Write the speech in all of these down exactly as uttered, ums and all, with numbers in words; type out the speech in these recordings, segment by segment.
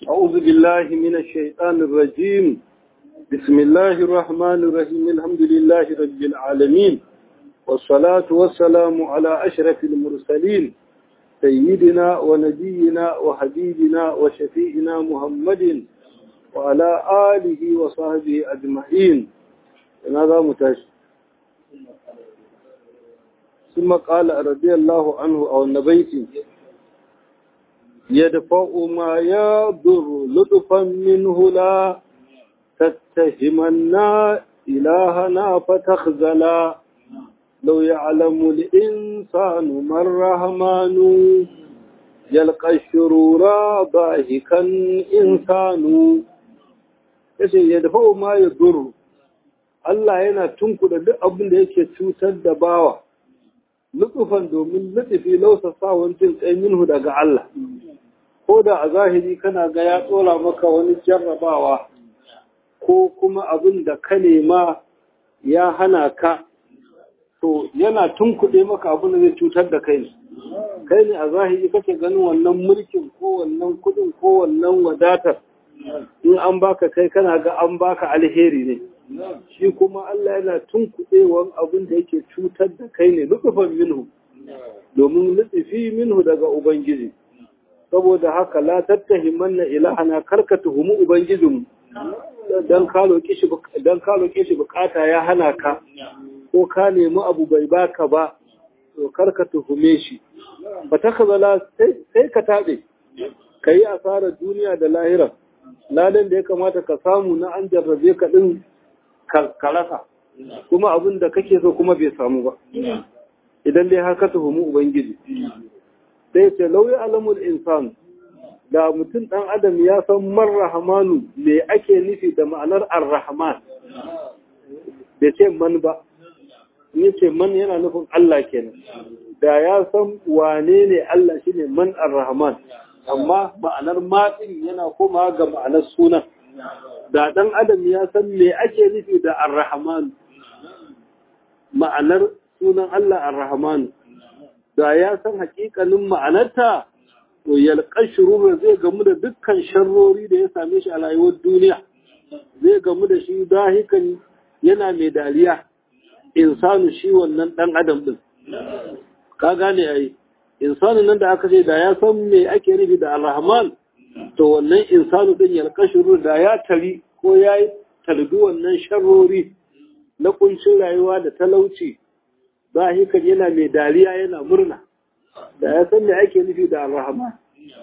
أعوذ بالله من الشيطان الرجيم. بسم الله الرحمن الرحيم. الحمد لله رب العالمين، والصلاة والسلام على أشرف المرسلين سيدنا ونبينا وحبيبنا وشفيعنا محمد وعلى آله وصحبه أجمعين. هذا متاشر. ثم قال رضي الله عنه أو النبيتي: يدفع ما يضر لطفا منه، لا تتهمنا إلهنا فتخزلا. لو يعلم الإنسان ما الرحمن يلقى الشرور ضاحكا إنسان. يدفع ما يضر، Allah yana tunkuda duk abin da yake cutar da bawa, lutufan domin lutufi lausa sawon jin tsayin minhu daga Allah. Ko da a zahiri kana ga ya tsora maka wani jarrabawa ko kuma abin da ka nema ya hana ka, to yana tunkuɗe maka abin da zai cutar da kai ne. Kai ne a zahiri kake ganin wannan mulkin ko wannan kuɗin ko wannan wadatar, in an baka kai kana ga an baka alheri ne. Shi kuma Allah yana tunkuɗewan abin da yake cutar da kai ne, lutufan minhu, domin lutufi minhu daga Ubangiji. Saboda haka la tattahimanna ilahana, karka tuhumi Ubangijinmu dan ka roƙe shi dan ka roƙe shi bukata ya hana ka, ko ka nemi abu bai baka ba, to karka tuhume shi. Fa takhzala, sai ka tabe, kai asarar duniya da lahira. Ladan da ya kamata ka samu na an jarrabe ka din ka rasa, kuma abin da kake so kuma bai samu ba, idan dai har ka tuhumi Ubangiji. Sai ce lauyi alamul insan, da mutum ɗan adam ya san marrahamanu me ake nufi da ma'anar ar-rahman, bai ce man ba, ni ce man yana nufin Allah kenan. Da ya san wane ne Allah shine man ar-rahman, amma ma'anar matsin yana koma ga ma'anar sunan. Da ɗan adam ya san me ake nufi da ar-rahman, ma'anar sunan Allah ar-rahman, da ya san hakikanin ma'anarta, to yalƙar shurur zai gamu da dukkan sharrori da ya same shi a rayuwar duniya, zai gamu da shi dahikan yana mai dariya. Insanu shi wannan ɗan adam ɗin, ka gane ai, insanu nan da aka ce da ya san me ake nufi da ar-rahman, to wannan insanu ɗin yalƙar shurur da ya tari ko ya yi talbi wannan sharrori na kuncin rayuwa da talauci, zahikan yana mai dariya yana murna, da ya san me ake nufi da ar-rahman.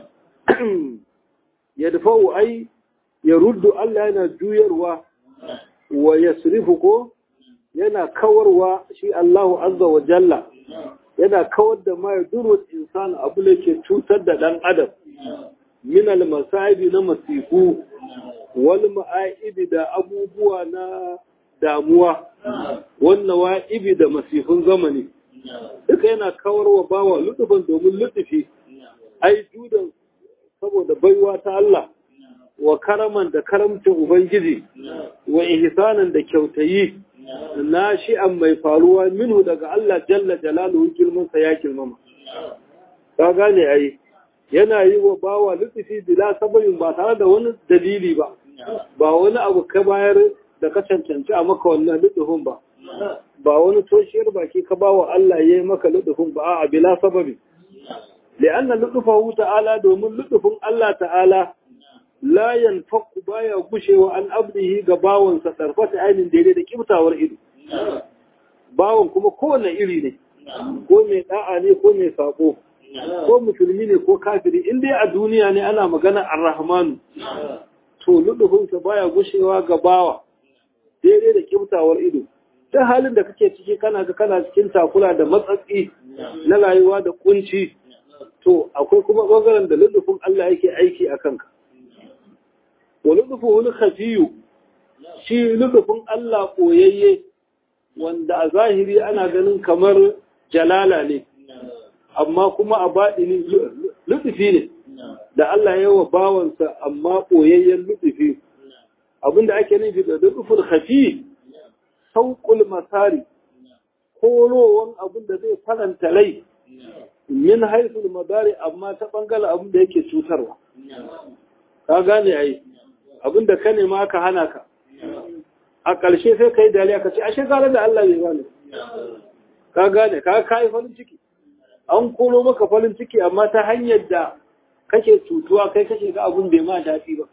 Ya dafa'u ai ya ruddu, Allah yana juyarwa, wa yasrifu ko yana kawarwa, shi Allahu azza wa jalla yana kawar da ma yadurul insan, abu da ke cutar da dan adam, min al-masaibi na masifu, wal ma'aibi da abubuwa na damuwa, wannan wa'ibi da masifin zamani, duka yana kawarwa bawa lutufan domin lutufi, ai judan saboda baiwa ta Allah, wa karaman da karamcin Ubangiji, wa ihsanan da kyautayi, na shi'an mai faruwa minhu daga Allah jalla jalaluhu, girmansa ya girmama. Ka gane ai, yana yi wa bawa lutufi bila sababin, ba tare da wani dalili ba, ba wani abu ka bayar da ka cancanci a maka wannan lutufin ba, ba wani toshiyar baki ka ba wa Allah ya yi maka lutufin ba, a bila sababi. Li'anna lutufahu ta'ala, domin lutufin Allah ta'ala la yanfaku, baya gushewa an abdihi ga bawansa tarfata ainin daidai da kibtawar ido. Bawan kuma kowane iri ne, ko mai da'a ne ko mai sako, ko musulmi ne ko kafiri, in dai a duniya ne ana magana ar-rahmanu, to lutufinsa baya gushewa ga bawa daidai da kibtawar ido. Ta halin da kake ciki kana ga kana cikin takula da matsatsi na rayuwa da kunci, to akwai kuma bangaren da lutufin Allah yake aiki a kanka. Wa lutufuhul khafiyu, shi lutufin Allah koyayye, wanda a zahiri ana ganin kamar jalala ne, amma kuma a baɗini lutufi ne da Allah ya wa bawansa, amma koyayyen lutufi. Abinda ake nufi da lutuful khafi, sauƙul masari, korowan abin da zai faranta rai, min haisul madari, amma ta bangaren abin da yake cutarwa. ka gane ai abinda ka nema ka hana ka a ƙarshe sai ka yi dariya ka ce ashe gane da Allah bai bani ka gane ka kai farin ciki an koro maka farin ciki amma ta hanyar da kake cutuwa kai kake ga abun bai ma daɗi ba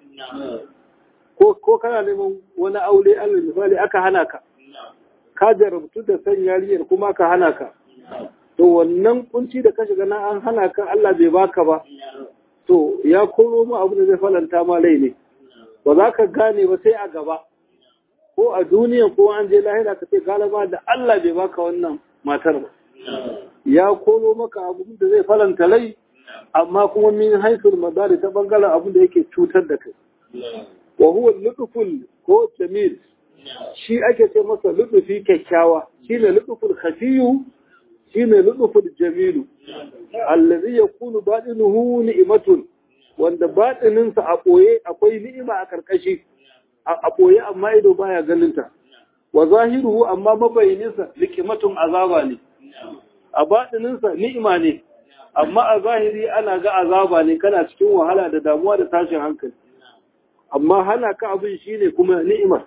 ko ko kana neman wani aure Allah misali aka hana ka ka jarabtu da san yariyar kuma ka hana ka to wannan kunci da ka shiga na an hana ka Allah bai baka ba to ya koro mu abu da zai falanta ma rai ne ba za ka gane ba sai a gaba ko a duniya ko an je lahira ka ce galaba da Allah bai baka wannan matar ba ya koro maka abu da zai falanta rai amma kuma min haifar madari ta bangaren abu da yake cutar da kai wa huwa lutful ko jamil shi ake ce masa lutfi kyakkyawa shine lutful khafiyu shine lutful jamilu allazi yakunu batinuhu ni'matun wanda batinin sa a boye akwai ni'ima a karkashi a boye amma ido baya ganin ta wa zahiruhu amma mabayinin sa likimatun azaba ne a batinin sa ni'ima ne amma a zahiri ana ga azaba ne kana cikin wahala da damuwa da tashin hankali amma hana ka abin shine kuma ni'imar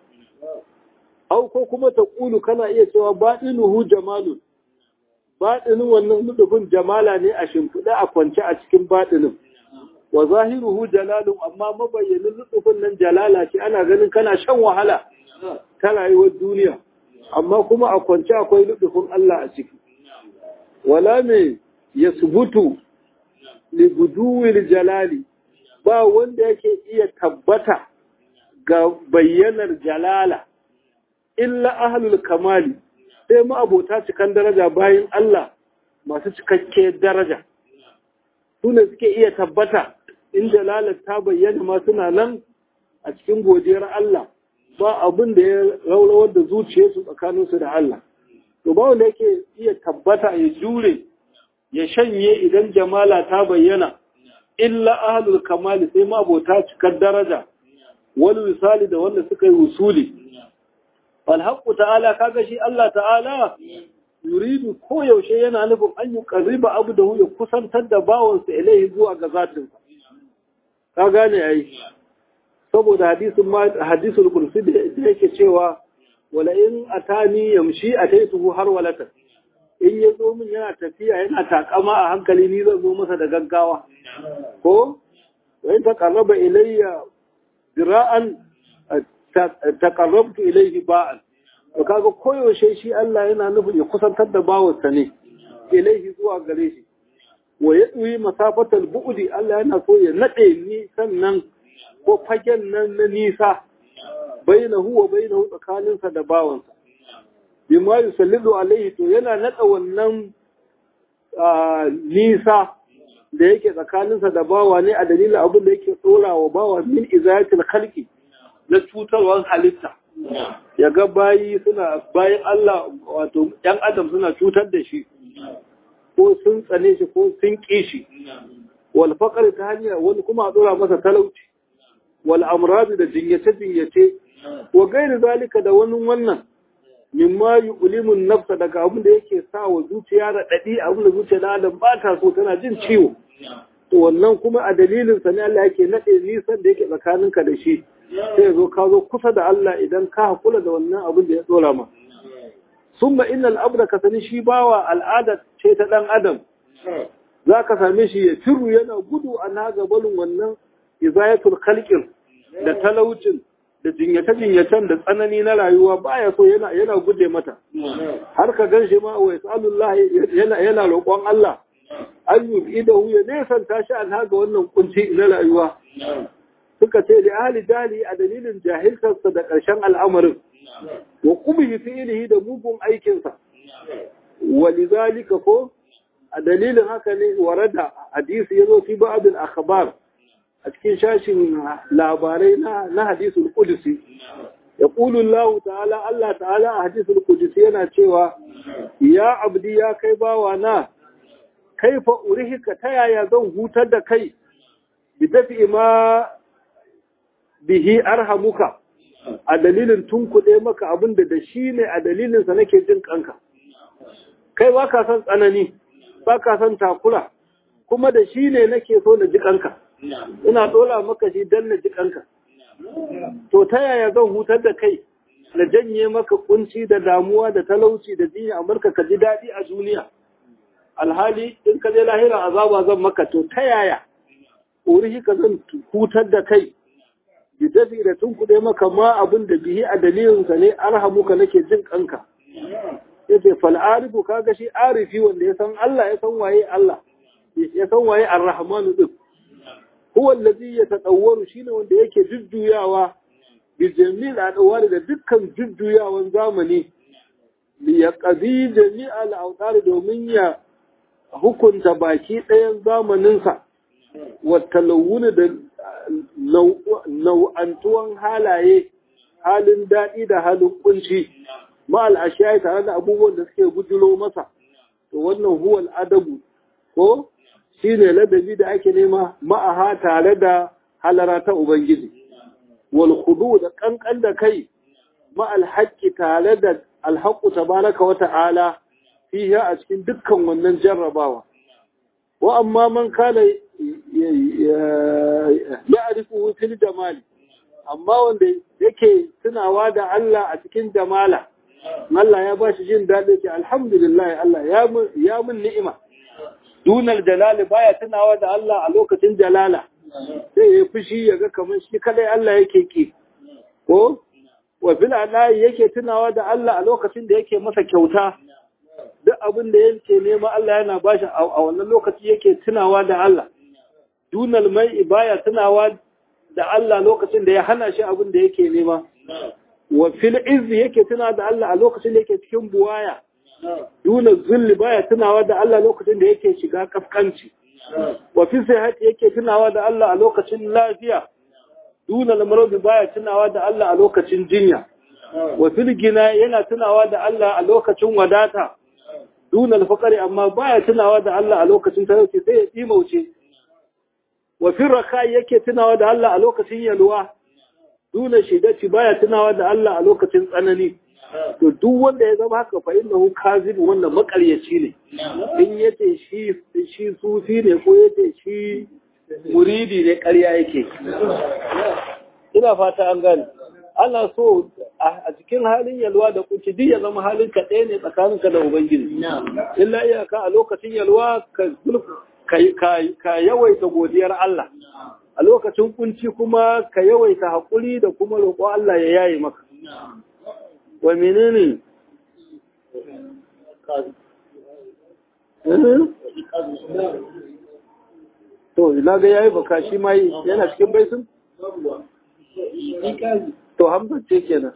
au ko kuma ta kulu kana iya cewa batinuhu jamalun batinin wannan nufin jamala ne a shimfiɗa a kwance a cikin batinin wa zahiruhu jalalun amma mabayyanin nufin nan jalala ce ana ganin kana shan wahala ta rayuwar duniya amma kuma a kwance akwai nufin Allah a ciki wala me yasbutu li buduwil jalali ba wanda yake iya tabbata ga bayyanar jalala illa ahlul kamali sai ma abota cikan daraja bayan Allah masu cikakke daraja su ne suke iya tabbata in jalalar ta bayyana ma suna nan a cikin godiyar Allah ba abin da ya raurawar da zuciyarsu tsakaninsu da Allah to ba wanda yake iya tabbata ya jure ya shanye idan jamala ta bayyana illa ahlul kamali sai ma abota cikan daraja wani misali da wanda suka yi usuli alhaqqu ta'ala kaga shi Allah ta'ala yuridu ko yaushe yana nufin an yi qarriba abdahu ya kusantar da bawansa ilaihi zuwa ga zatin ka gane ai saboda hadisin ma hadisul kursi da yake cewa wala in atani yamshi ataituhu har walata in ya zo min yana tafiya yana takama a hankali ni zan zo masa da gaggawa ko wa in taqarraba ilayya dira'an taqarrabtu ilayhi ba'an to kaga koyaushe shi Allah yana nufin ya kusantar da bawansa ne ilayhi zuwa gare shi wa yadwi masafatal bu'di Allah yana so ya nade ni sannan ko fagen nan na nisa bainahu wa bainahu tsakaninsa da bawansa bima yusallidu alayhi to yana nada wannan nisa da yake tsakaninsa da bawa ne a dalilin abin da yake tsora wa bawa min izayatil khalqi na cutarwar halitta ya ga bayi suna bayan Allah wato ‘yan adam suna cutar da shi ko sun tsane shi ko sun ƙi shi wal faƙar ta hanyar wani kuma a tsora masa talauci wal amradu da jinyace-jinyace wa gairi zalika da wani wannan mimma yi ulimin nafsa daga abin da yake sa wa zuciya da ɗaɗi abin da zuciya da adam ba ta so tana jin ciwo to wannan kuma a dalilinsa ne Allah yake naɗe nisan da yake tsakaninka da shi sai ya zo ka zo kusa da Allah idan ka haƙula da wannan abin da ya tsora ma. Summa innal abda ka sani shi bawa al'ada ce ta ɗan adam. Za ka same shi ya firu yana gudu a na gabanin wannan izayatul khalqin da talaucin da jinyata-jinyatan da tsanani na rayuwa baya so yana yana gude mata. Har ka gan shi ma wa yasalullah yana yana roƙon Allah ayyub idahu ya nesanta shi an haga wannan kunci na rayuwa. Suka ce da ahli jali a dalilin jahiltarsa da ƙarshen al'amarin wa kubihi fi'ilihi da mugun aikinsa wa lidhalika ko a dalilin haka ne warada hadisi yazo fi ba'd al-akhbar a cikin shashin labarai na na hadisul qudsi yaqulu Allah ta'ala Allah ta'ala a hadisul qudsi yana cewa ya abdi ya kai bawa na kaifa urihika ta yaya zan hutar da kai bi dafi ma bihi arhamuka a dalilin tunkuɗe maka abinda da shi ne a dalilinsa nake jin kanka kai ba ka san tsanani ba ka san takura kuma da shi ne nake so na ji kanka ina dora maka shi dan na ji kanka to ta yaya zan hutar da kai na janye maka kunci da damuwa da talauci da jinya amurka ka ji daɗi a duniya alhali in ka je lahira azaba zan maka to ta yaya urihi ka zan hutar da kai bidafi da tun kuɗe maka ma abin da bihi a dalilinsa ne arhamuka nake jin kanka yace fal arifu kaga shi arifi wanda ya san Allah ya san waye Allah ya san waye ar-rahmanu din huwa allazi yatadawwaru shine wanda yake jujjuyawa bi jami'il adawari da dukkan jujjuyawan zamani li yaqdi jami'al awtar domin ya hukunta baki ɗayan zamaninsa wa talawun da nau'antuwan halaye halin daɗi da halin kunci ma'al ashiya tare da abubuwan da suke gudulo masa to wannan huwal adabu ko shine ladabi da ake nema ma'aha tare da halara ta ubangiji wal khudu da kankan da kai ma'al haqqi tare da alhaqqu tabaraka wa ta'ala fiha a cikin dukkan wannan jarrabawa wa amma man kana ya'rifu fil jamali amma wanda yake tunawa da Allah a cikin jamala Allah ya bashi jin daɗi ce alhamdulillah Allah ya mun ni'ima dunal jalali baya tunawa da Allah a lokacin jalala sai ya fushi ya ga kamar shi kadai Allah yake ki ko wa bil alai yake tunawa da Allah a lokacin da yake masa kyauta duk abin da yake nema Allah yana bashi a wannan lokaci yake tunawa da Allah dunal mai baya tunawa da Allah lokacin da ya hana shi abin da yake nema wa fil izzi yake tuna da Allah a lokacin da yake cikin buwaya duna zulli baya tunawa da Allah lokacin da yake shiga kafkanci wa fi sihhati yake tunawa da Allah a lokacin lafiya duna lamradi baya tunawa da Allah a lokacin jinya wa fil gina yana tunawa da Allah a lokacin wadata duna alfaqari amma baya tunawa da Allah a lokacin talauci sai ya dimauce wa fi rakai yake tunawa da Allah a lokacin yalwa duna shidati baya tunawa da Allah a lokacin tsanani to duk wanda ya zama haka fa innahu kazib wanda makaryaci ne in yace shi shi sufi ne ko yace shi muridi ne ƙarya yake ina fata an gane Allah so a cikin halin yalwa da kunci duk ya zama halin ka ɗaya ne tsakaninka da ubangiji illa iyaka a lokacin yalwa ka ka yawaita godiyar Allah a lokacin kunci kuma ka yawaita haƙuri da kuma roƙo Allah ya yaye maka. Wa menene? To, ina ga yayi baka shi ma yana cikin baisun? To, hamza ce kenan.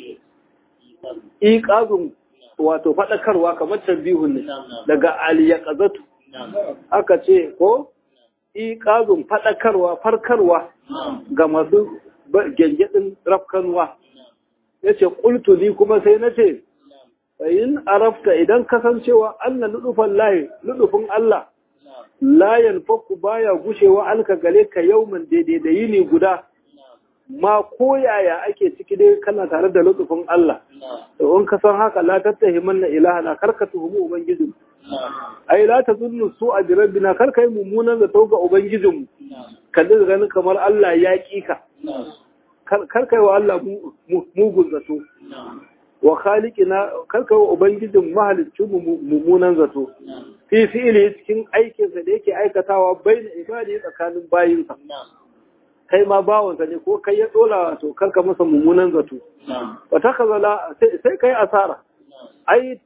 Iƙazun wato faɗakarwa kamar tambihun ne daga aliyakazatu. Aka ce, ko? iƙazun faɗakarwa farkarwa ga masu gyangyaɗin rafkanwa ya ce ƙultuli kuma sai na ce yin arafta idan kasancewa annan ludufan layi ludufin Allah layan fakku baya gushewa alka gare ka yauman daidai da yini guda ma koyaya ake ciki dai kana tare da ludufin Allah to in ka san haka la tattahiman na ilaha karka tuhumu ubangiji ai la tazunnu su'a bi rabbina kar kai mummunan da tauga ubangijinmu kalle ganin kamar Allah ya kika kar kai wa Allah mugun zato wa khaliqina kar kai wa ubangijin mahaliccin mummunan zato fi fi'ili cikin aikin sa da yake aikatawa bayin ibadi tsakanin bayinsa kai ma bawansa ne ko kai ya dola to kar ka masa mummunan zato wa takazala sai kai asara ai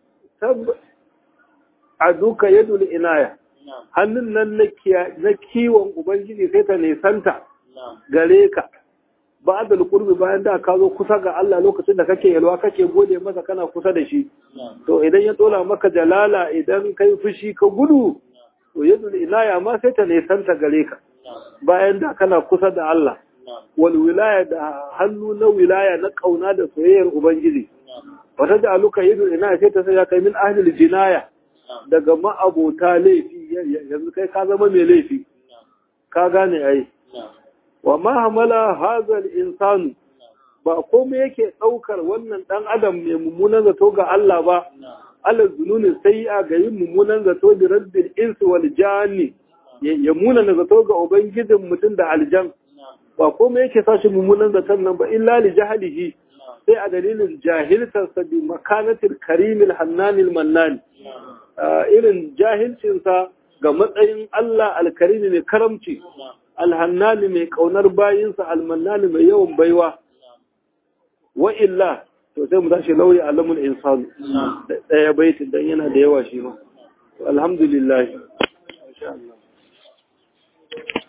a duka yadul inaya hannun nan na kiwon ubangiji sai ta nesanta gare ka ba da qurbi bayan da ka zo kusa ga Allah lokacin da kake yalwa kake gode masa kana kusa da shi to idan ya dola maka jalala idan kai fushi ka gudu to yadul inaya ma sai ta nesanta gare ka bayan da kana kusa da Allah wal wilaya da hannu na wilaya na kauna da soyayyar ubangiji wata da aluka yadul inaya sai ta sai kai min ahlil jinaya daga ma'abota laifi yanzu kai ka zama mai laifi ka gane ai wa ma hamala hazal insanu ba komai yake daukar wannan dan adam mai mummunan zato ga Allah ba Allah zununi sai a ga yin mummunan zato da rabbil insi wal janni ya muna na zato ga ubangijin mutum da aljan ba komai yake sashi mummunan zaton nan ba illa li jahalihi sai a dalilin jahiltarsa bi makanatil karimil hannanil mannan irin jahilcinsa ga matsayin Allah alkarimi mai karamci alhannani mai kaunar bayinsa almannani mai yawan baiwa wa illa to sai mu tashi lauyi alamul insanu daya baitin dan yana da yawa shi ma alhamdulillah insha Allah